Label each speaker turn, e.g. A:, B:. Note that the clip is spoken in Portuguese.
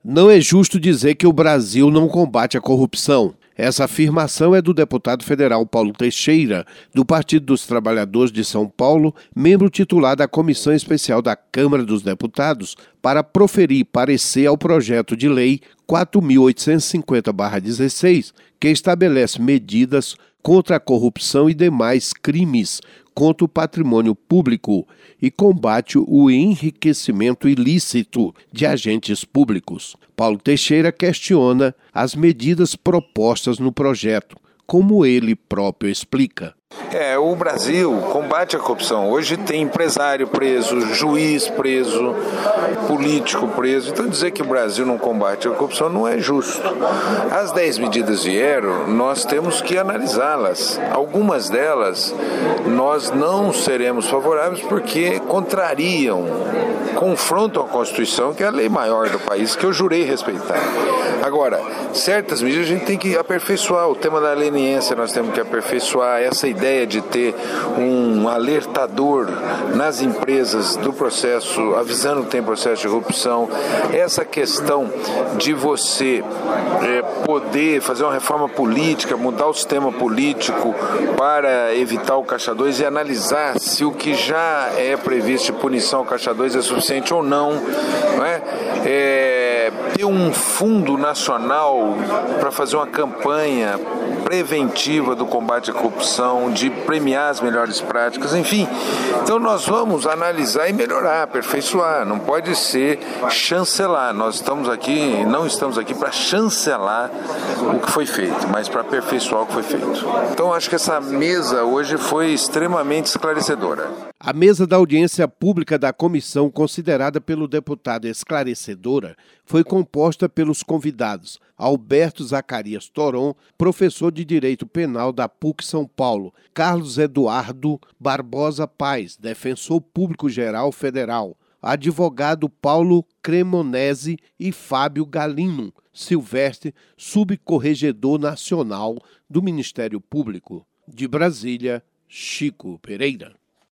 A: Não é justo dizer que o Brasil não combate a corrupção. Essa afirmação é do deputado federal Paulo Teixeira, do Partido dos Trabalhadores de São Paulo, membro titular da Comissão Especial da Câmara dos Deputados, para proferir parecer ao projeto de lei 4.850/16, que estabelece medidas contra a corrupção e demais crimes contra o patrimônio público e combate o enriquecimento ilícito de agentes públicos. Paulo Teixeira questiona as medidas propostas no projeto, como ele próprio explica.
B: O Brasil combate a corrupção. Hoje tem empresário preso, juiz preso, político preso. Então dizer que o Brasil não combate a corrupção não é justo. As 10 medidas vieram, nós temos que analisá-las. Algumas delas nós não seremos favoráveis porque confrontam a Constituição, que é a lei maior do país, que eu jurei respeitar. Agora, certas medidas a gente tem que aperfeiçoar. O tema da leniência nós temos que aperfeiçoar. Essa ideia de ter um alertador nas empresas do processo, avisando que tem processo de corrupção, essa questão de você poder fazer uma reforma política, mudar o sistema político para evitar o Caixa 2 e analisar se o que já é previsto de punição ao Caixa 2 é suficiente ou não, ter um fundo nacional para fazer uma campanha preventiva do combate à corrupção, de premiar as melhores práticas, enfim. Então nós vamos analisar e melhorar, aperfeiçoar, não pode ser chancelar. Não estamos aqui para chancelar o que foi feito, mas para aperfeiçoar o que foi feito. Então acho que essa mesa hoje foi extremamente esclarecedora.
A: A mesa da audiência pública da comissão, considerada pelo deputado esclarecedora, foi composta pelos convidados Alberto Zacarias Toron, professor de Direito Penal da PUC São Paulo, Carlos Eduardo Barbosa Paz, defensor público-geral federal, advogado Paulo Cremonese e Fábio Galino Silvestre, subcorregedor nacional do Ministério Público. De Brasília, Chico Pereira.